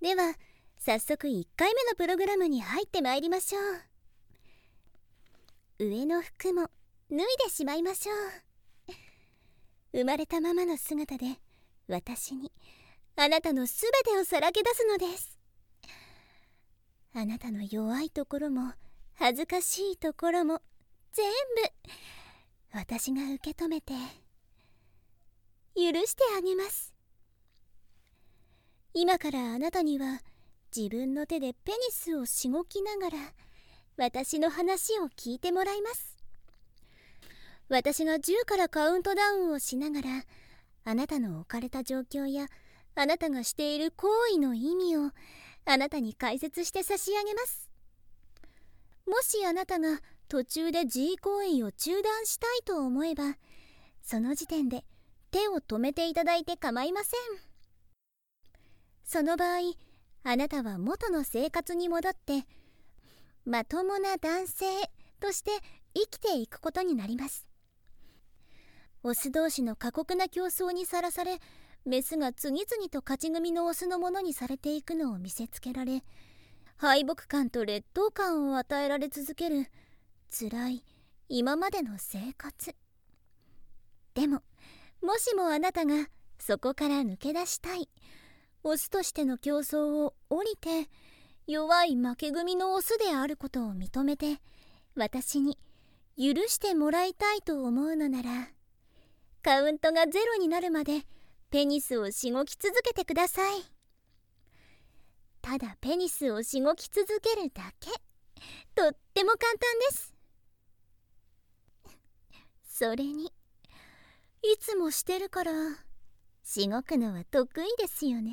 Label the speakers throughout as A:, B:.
A: では早速1回目のプログラムに入ってまいりましょう。上の服も脱いでしまいましょう。生まれたままの姿で私にあなたのすべてをさらけ出すのです。あなたの弱いところも恥ずかしいところも全部私が受け止めて許してあげます。今からあなたには自分の手でペニスをしごきながら私の話を聞いてもらいます。私が10からカウントダウンをしながらあなたの置かれた状況やあなたがしている行為の意味をあなたに解説して差し上げます。もしあなたが途中で自慰行為を中断したいと思えばその時点で手を止めていただいて構いません。その場合あなたは元の生活に戻ってまともな男性として生きていくことになります。オス同士の過酷な競争にさらされメスが次々と勝ち組のオスのものにされていくのを見せつけられ敗北感と劣等感を与えられ続ける辛い今までの生活。でももしもあなたがそこから抜け出したいオスとしての競争を降りて弱い負け組のオスであることを認めて私に許してもらいたいと思うのならカウントがゼロになるまでペニスをしごき続けてください。ただペニスをしごき続けるだけ。とっても簡単です。それにいつもしてるからしごくのは得意ですよね。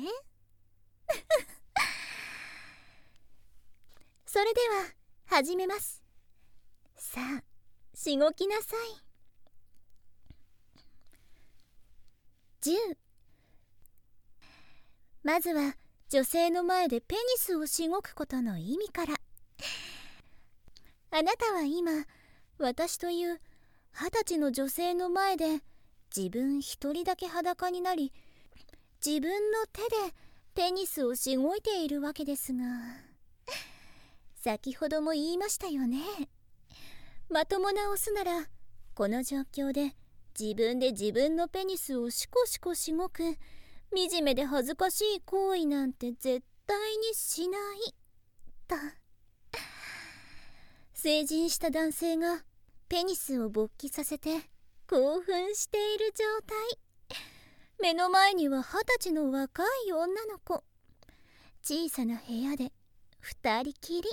A: それでは始めます。さあしごきなさい。10。まずは女性の前でペニスをしごくことの意味から。あなたは今私という20歳の女性の前で自分一人だけ裸になり自分の手でペニスをしごいているわけですが、先ほども言いましたよね。まともなオスならこの状況で自分で自分のペニスをシコシコしごく惨めで恥ずかしい行為なんて絶対にしないと。成人した男性がペニスを勃起させて興奮している状態。目の前には20歳の若い女の子。小さな部屋で2人きり。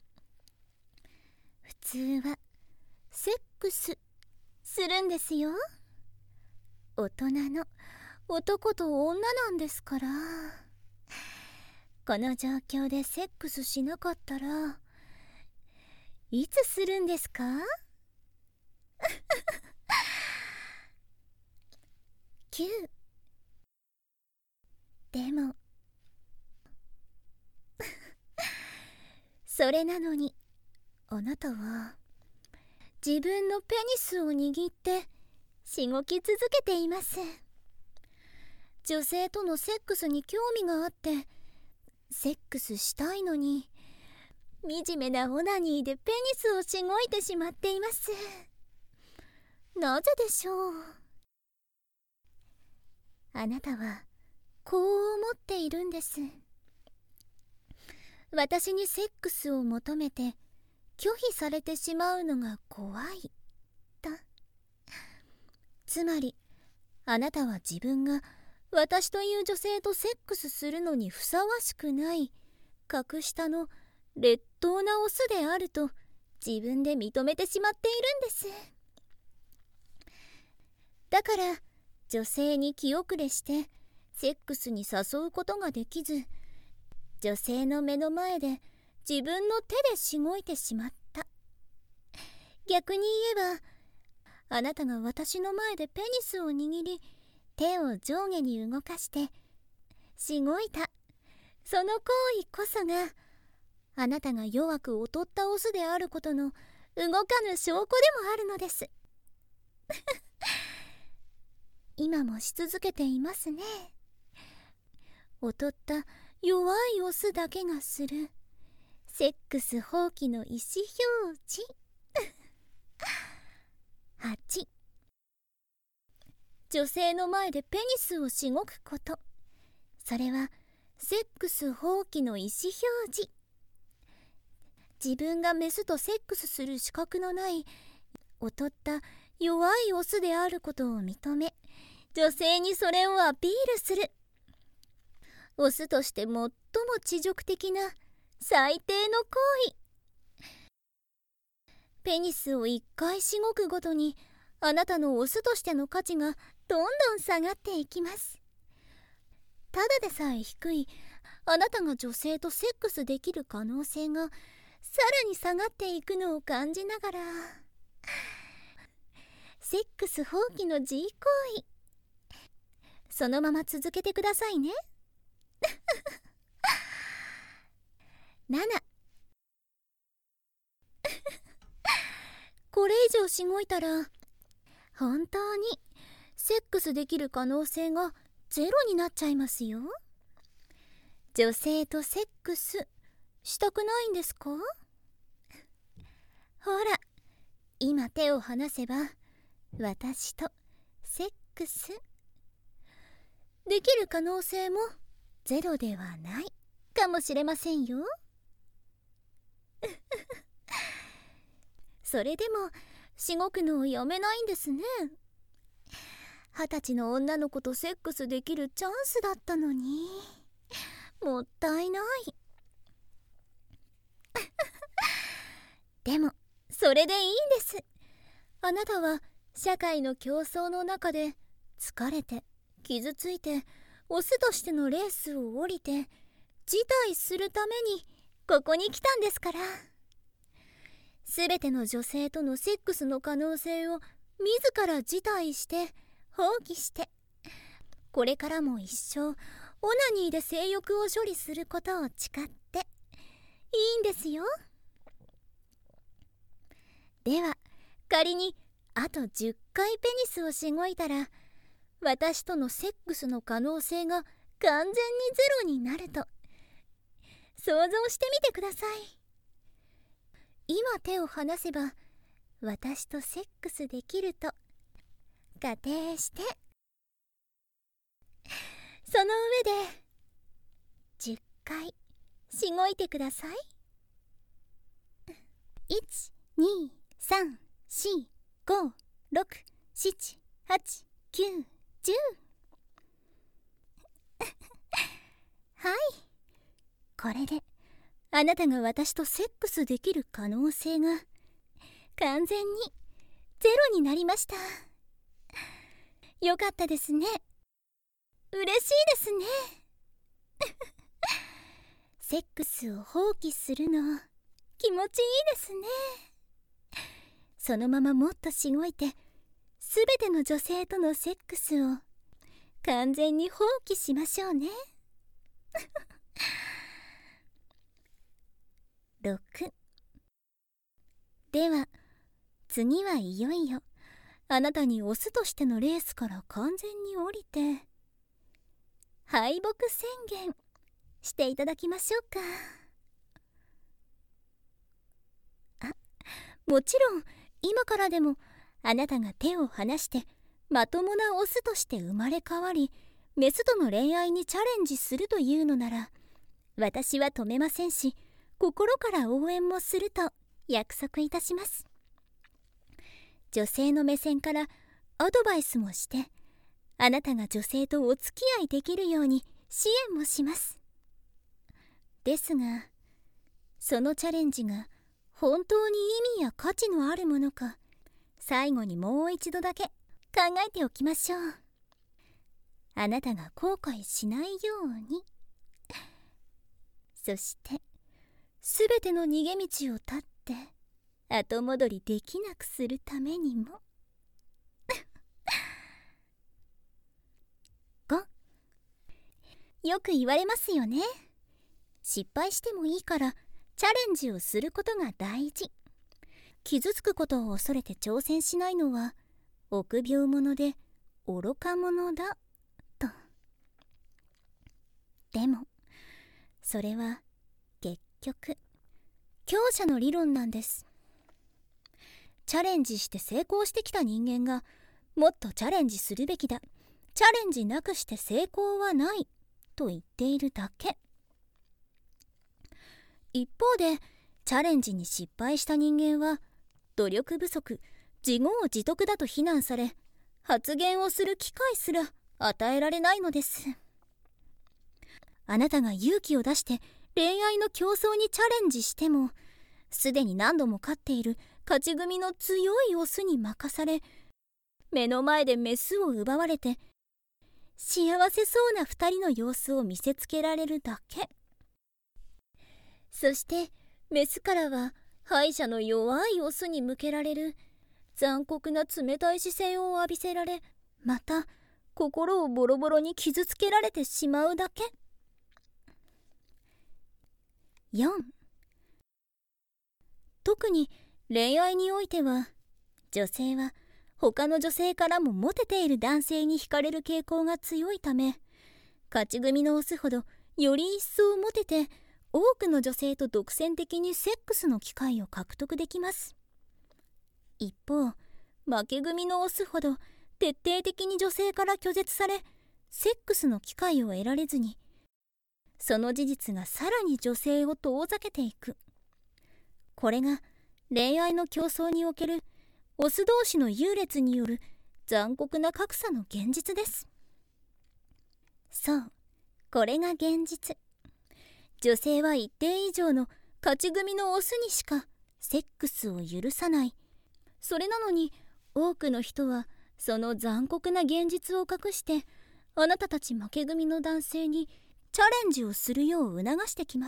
A: 普通はセックスするんですよ。大人の男と女なんですから。この状況でセックスしなかったらいつするんですか9。でもそれなのにあなたは自分のペニスを握ってしごき続けています。女性とのセックスに興味があってセックスしたいのに惨めなオナニーでペニスをしごいてしまっています。なぜでしょう。あなたはこう思っているんです。私にセックスを求めて拒否されてしまうのが怖いと。つまりあなたは自分が私という女性とセックスするのにふさわしくない格下の劣等なオスであると自分で認めてしまっているんです。だから女性に気後れしてセックスに誘うことができず女性の目の前で自分の手でしごいてしまった。逆に言えばあなたが私の前でペニスを握り手を上下に動かしてしごいたその行為こそがあなたが弱く劣ったオスであることの動かぬ証拠でもあるのです今もし続けていますね。劣った弱いオスだけがするセックス放棄の意思表示。8、女性の前でペニスをしごくこと。それはセックス放棄の意思表示。自分がメスとセックスする資格のない劣った弱いオスであることを認め、女性にそれをアピールする。オスとして最も恥辱的な最低の行為。ペニスを1回しごくごとに、あなたのオスとしての価値がどんどん下がっていきます。ただでさえ低いあなたが女性とセックスできる可能性がさらに下がっていくのを感じながら、セックス放棄の自慰行為、そのまま続けてくださいね。7、これ以上しごいたら本当にセックスできる可能性がゼロになっちゃいますよ。女性とセックスしたくないんですか？ほら、今手を離せば私とセックスできる可能性もゼロではないかもしれませんよ。それでもしごくのをやめないんですね。20歳の女の子とセックスできるチャンスだったのに、もったいない。でもそれでいいんです。あなたは社会の競争の中で疲れて傷ついてオスとしてのレースを降りて辞退するためにここに来たんですから。すべての女性とのセックスの可能性を自ら辞退して放棄して、これからも一生オナニーで性欲を処理することを誓っていいんですよ。では仮にあと10回ペニスをしごいたら、私とのセックスの可能性が完全にゼロになると想像してみてください。今手を離せば私とセックスできると仮定して、その上で10回しごいてください。1、2、3、4、5、6、7、8、9、10。はい、これであなたが私とセックスできる可能性が完全にゼロになりました。よかったですね。嬉しいですね。セックスを放棄するの気持ちいいですね。そのままもっとしごいて、すべての女性とのセックスを完全に放棄しましょうね。6、では次はいよいよあなたにオスとしてのレースから完全に降りて敗北宣言していただきましょうか。もちろん今からでもあなたが手を離してまともなオスとして生まれ変わり、メスとの恋愛にチャレンジするというのなら、私は止めませんし、心から応援もすると約束いたします。女性の目線からアドバイスもして、あなたが女性とお付き合いできるように支援もします。ですが、そのチャレンジが本当に意味や価値のあるものか、最後にもう一度だけ考えておきましょう。あなたが後悔しないように。そしてすべての逃げ道を断って後戻りできなくするためにも。5、よく言われますよね。失敗してもいいからチャレンジをすることが大事。傷つくことを恐れて挑戦しないのは臆病者で愚か者だと。でもそれは結局強者の理論なんです。チャレンジして成功してきた人間がもっとチャレンジするべきだ、チャレンジなくして成功はないと言っているだけ。一方でチャレンジに失敗した人間は努力不足、自業自得だと非難され、発言をする機会すら与えられないのです。あなたが勇気を出して恋愛の競争にチャレンジしても、すでに何度も勝っている勝ち組の強いオスに任され、目の前でメスを奪われて幸せそうな2人の様子を見せつけられるだけ。そしてメスからは敗者の弱いオスに向けられる残酷な冷たい視線を浴びせられ、また心をボロボロに傷つけられてしまうだけ。4、特に恋愛においては、女性は他の女性からもモテている男性に惹かれる傾向が強いため、勝ち組のオスほどより一層モテて多くの女性と独占的にセックスの機会を獲得できます。一方、負け組のオスほど徹底的に女性から拒絶され、セックスの機会を得られずに、その事実がさらに女性を遠ざけていく。これが恋愛の競争におけるオス同士の優劣による残酷な格差の現実です。そう、これが現実。女性は一定以上の勝ち組のオスにしかセックスを許さない。それなのに多くの人はその残酷な現実を隠して、あなたたち負け組の男性にチャレンジをするよう促してきます。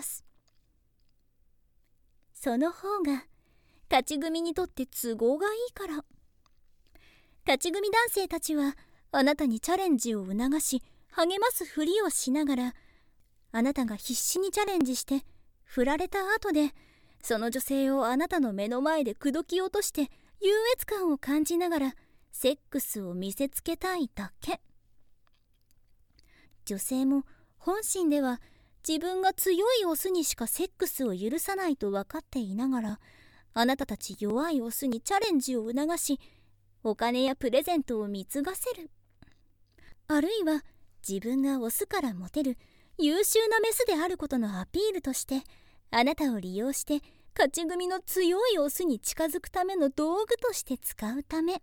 A: その方が勝ち組にとって都合がいいから。勝ち組男性たちはあなたにチャレンジを促し励ますふりをしながら、あなたが必死にチャレンジして振られた後で、その女性をあなたの目の前で口説き落として優越感を感じながらセックスを見せつけたいだけ。女性も本心では自分が強いオスにしかセックスを許さないと分かっていながら、あなたたち弱いオスにチャレンジを促し、お金やプレゼントを貢がせる。あるいは自分がオスからモテる優秀なメスであることのアピールとして、あなたを利用して勝ち組の強いオスに近づくための道具として使うため。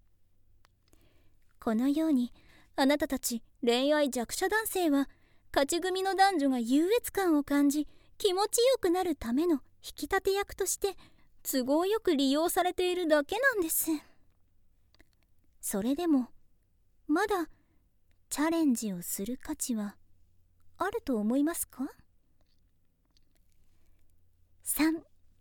A: このようにあなたたち恋愛弱者男性は、勝ち組の男女が優越感を感じ気持ちよくなるための引き立て役として都合よく利用されているだけなんです。それでもまだチャレンジをする価値はあると思いますか？ 3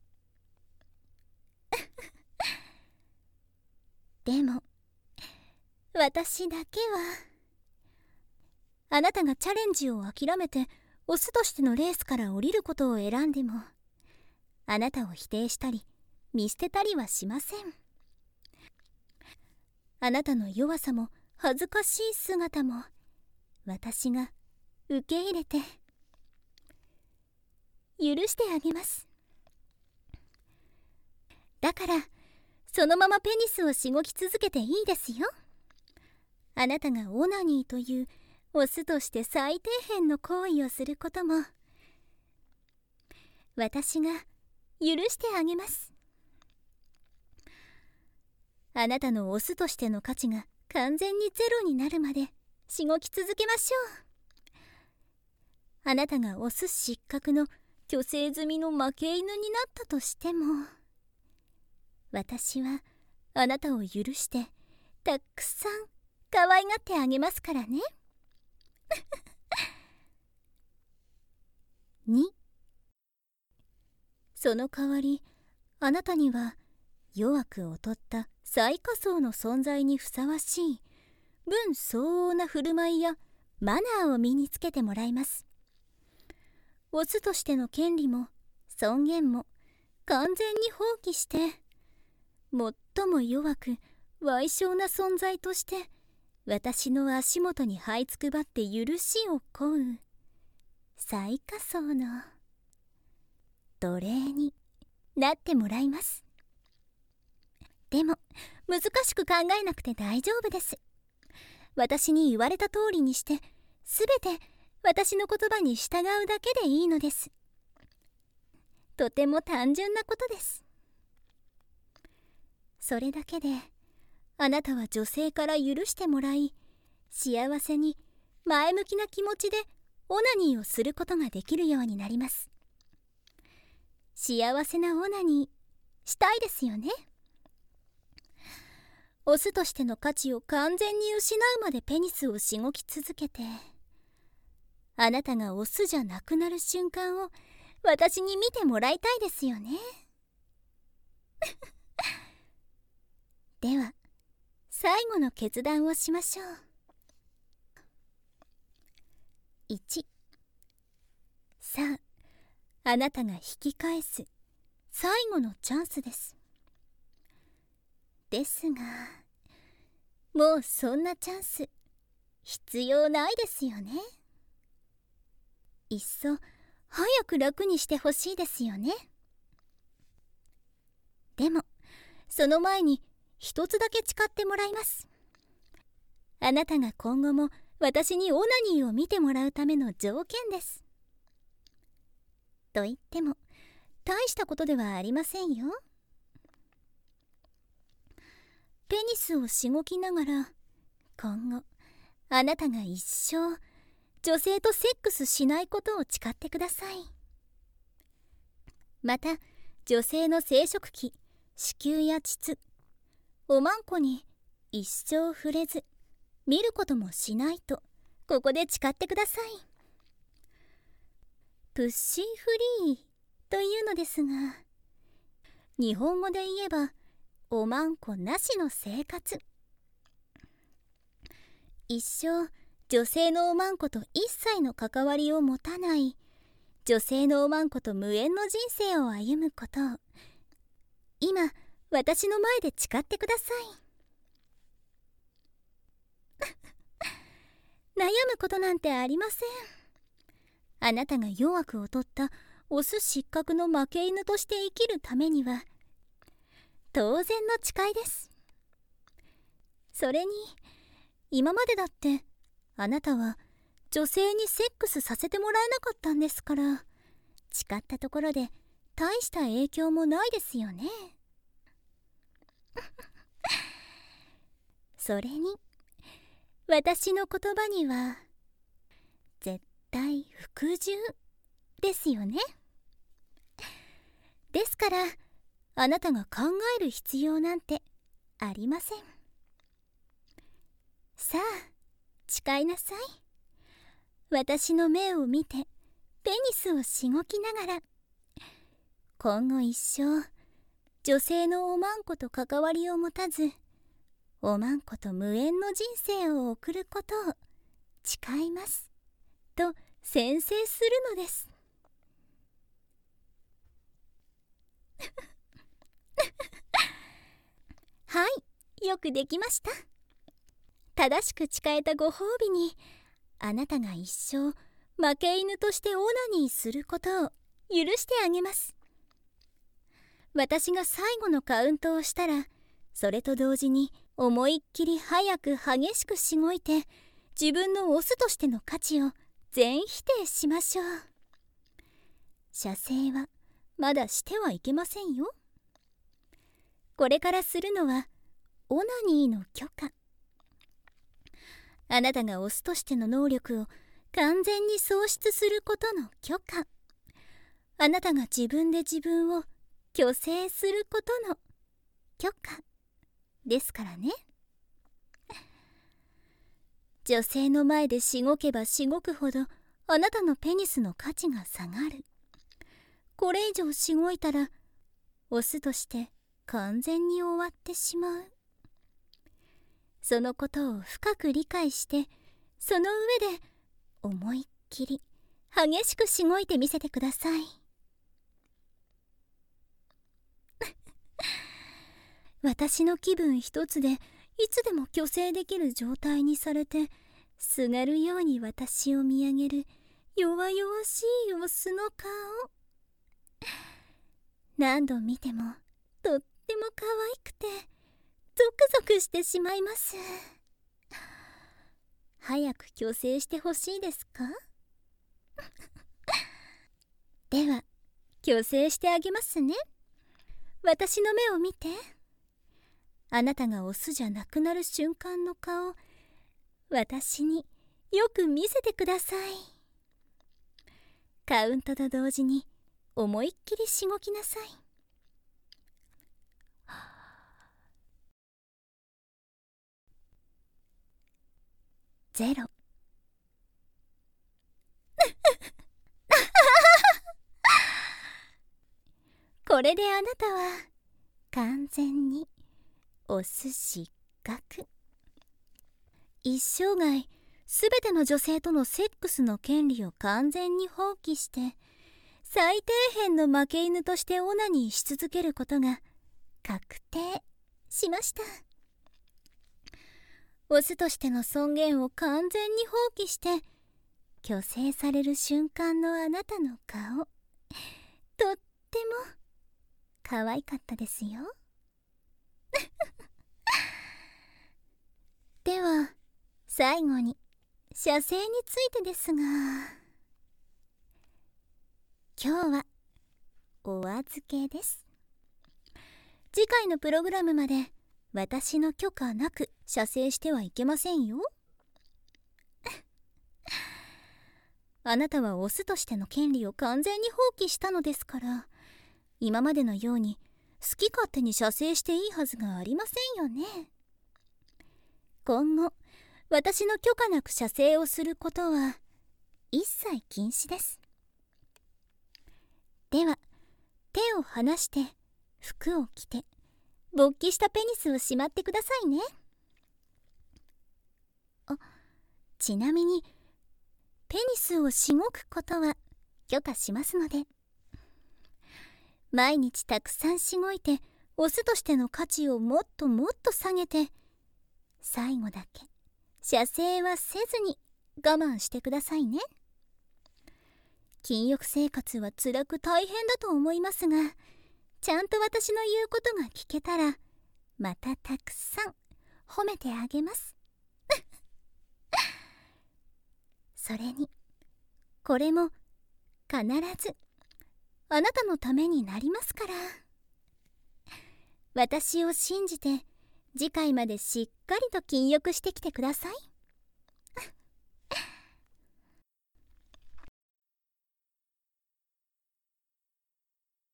A: でも私だけは、あなたがチャレンジを諦めてオスとしてのレースから降りることを選んでも、あなたを否定したり見捨てたりはしません。あなたの弱さも恥ずかしい姿も私が受け入れて許してあげます。だからそのままペニスをしごき続けていいですよ。あなたがオナニーというオスとして最底辺の行為をすることも私が許してあげます。あなたのオスとしての価値が完全にゼロになるまでしごき続けましょう。あなたがオス失格の去勢済みの負け犬になったとしても、私はあなたを許してたくさん可愛がってあげますからね。2、その代わりあなたには弱く劣った最下層の存在にふさわしい分相応な振る舞いやマナーを身につけてもらいます。オスとしての権利も尊厳も完全に放棄して、最も弱く矮小な存在として私の足元に這いつくばって許しを請う最下層の奴隷になってもらいます。でも難しく考えなくて大丈夫です。私に言われた通りにして、すべて私の言葉に従うだけでいいのです。とても単純なことです。それだけであなたは女性から許してもらい、幸せに前向きな気持ちでオナニーをすることができるようになります。幸せなオナニーしたいですよね。オスとしての価値を完全に失うまでペニスをしごき続けて、あなたがオスじゃなくなる瞬間を私に見てもらいたいですよね。では最後の決断をしましょう。1、さあ、あなたが引き返す最後のチャンスです。ですが、もうそんなチャンス必要ないですよね。いっそ早く楽にしてほしいですよね。でもその前に一つだけ誓ってもらいます。あなたが今後も私にオナニーを見てもらうための条件です。と言っても大したことではありませんよ。ペニスをしごきながら、今後あなたが一生女性とセックスしないことを誓ってください。また女性の生殖器、子宮や膣、おまんこに一生触れず見ることもしないとここで誓ってください。プッシーフリーというのですが、日本語で言えばおまんこなしの生活。一生女性のおまんこと一切の関わりを持たない、女性のおまんこと無縁の人生を歩むことを今私の前で誓ってください。悩むことなんてありません。あなたが弱く劣ったオス失格の負け犬として生きるためには当然の誓いです。それに今までだってあなたは女性にセックスさせてもらえなかったんですから、誓ったところで大した影響もないですよね。それに私の言葉には絶対服従ですよね。ですからあなたが考える必要なんてありません。さあ誓いなさい。私の目を見てペニスをしごきながら、今後一生女性のおまんこと関わりを持たず、おまんこと無縁の人生を送ることを誓いますと宣誓するのです。はい、よくできました。正しく誓えたご褒美に、あなたが一生負け犬としてオナニーすることを許してあげます。私が最後のカウントをしたら、それと同時に思いっきり早く激しくしごいて、自分のオスとしての価値を全否定しましょう。射精はまだしてはいけませんよ。これからするのはオナニーの許可。あなたがオスとしての能力を完全に喪失することの許可。あなたが自分で自分を虚勢することの許可ですからね。女性の前でしごけばしごくほどあなたのペニスの価値が下がる。これ以上しごいたらオスとして完全に終わってしまう。そのことを深く理解して、その上で思いっきり激しくしごいてみせてください。私の気分一つでいつでも虚勢できる状態にされて、すがるように私を見上げる弱々しいオスの顔、何度見てもとっても可愛くてゾクゾクしてしまいます。早く去勢してほしいですか？では去勢してあげますね。私の目を見て。あなたがオスじゃなくなる瞬間の顔、私によく見せてください。カウントと同時に思いっきりしごきなさい。0。これであなたは完全にオス失格。一生涯すべての女性とのセックスの権利を完全に放棄して、最底辺の負け犬としてオナニーし続けることが確定しました。オスとしての尊厳を完全に放棄して去勢される瞬間のあなたの顔、とっても可愛かったですよ。では最後に射精についてですが、今日はお預けです。次回のプログラムまで私の許可なく射精してはいけませんよ。あなたはオスとしての権利を完全に放棄したのですから、今までのように好き勝手に射精していいはずがありませんよね。今後私の許可なく射精をすることは一切禁止です。では手を離して服を着て勃起したペニスをしまってくださいね。ちなみにペニスをしごくことは許可しますので、毎日たくさんしごいてオスとしての価値をもっともっと下げて、最後だけ射精はせずに我慢してくださいね。禁欲生活は辛く大変だと思いますが、ちゃんと私の言うことが聞けたらまたたくさん褒めてあげます。それにこれも必ずあなたのためになりますから。私を信じて次回までしっかりと禁欲してきてください。